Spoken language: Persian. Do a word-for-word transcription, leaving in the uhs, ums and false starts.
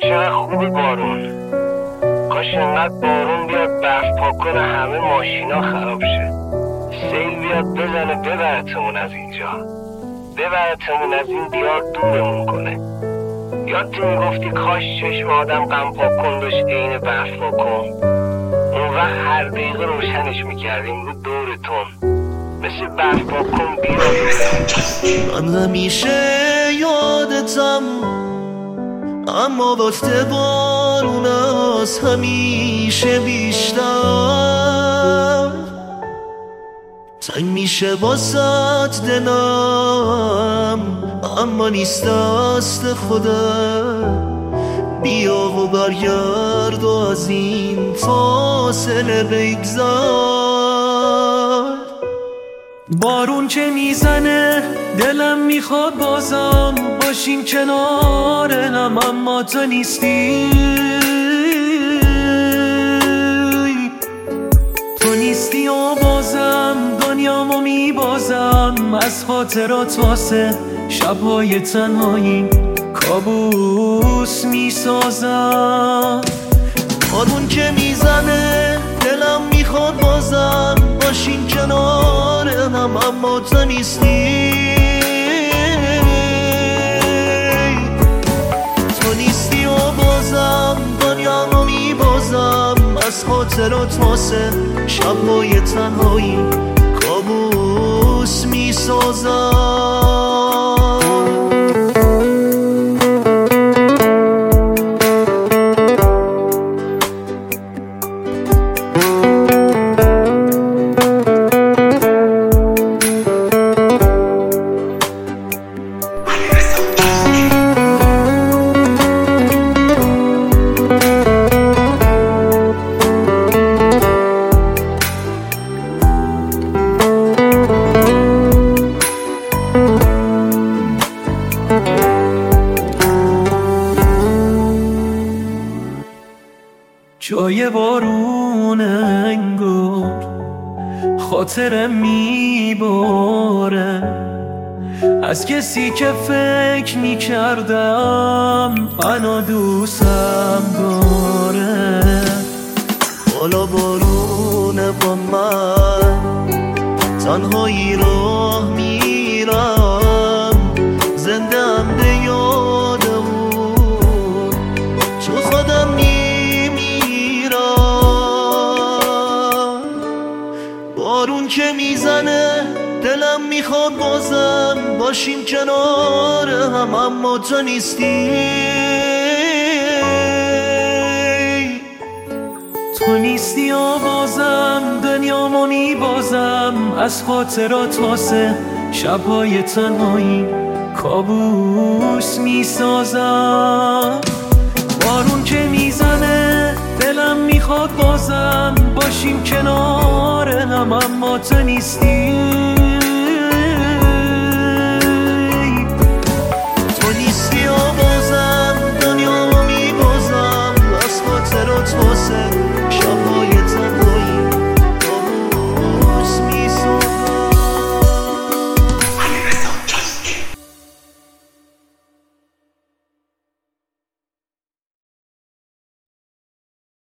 چقدر خوبی بارون. کاش انقدر بارون بیاد برف پاک کنه همه ماشینا خراب شه. سیل بیاد بزنه ببرتمون از اینجا، ببرتمون از این دیار دورمون کنه. یادت میگفتی کاش چشم آدم غم پاک کن داشت عین برف پاک کن. اون وقت هر دقیقه روشنش میکردیم رو دورتون مثل برف پاک کن بیا. من همیشه یادتم، اما وقت بارون از همیشه بیشتر تنگ میشه واسط دلم، اما نیست دست خودم. بیا و برگرد و از این فاصله بگذر. بارون که میزنه دلم میخواد بازم باشیم کنار هم، اما تو نیستی، تو نیستی و بازم دنیامو میبازم. از خاطرات واسه شبهای تنهایی کابوس میسازم. بارون که میزنه دلم میخواد بازم باشیم کنار هم، اما تو نیستی، تو نیستی و بازم دنیامو میبازم. از خاطرات واسه شبهای تنهایی کابوس میسازم. جای بارون انگار خاطرم میباره از کسی که فکر میکردم منو دوستم داره. حالا بارونه با من تنهایی راه میرم، زنده ام به یاد اون چون خودم بارون که میزنه دلم میخواد بازم باشیم کنار هم، اما تو نیستی، تو نیستی و بازم دنیامو میبازم. از خاطرات واسه شبهای تنهایی کابوس میسازم. بارون که میزنه دلم میخواد بازم باشیم کنار هم، اما تو نیستی.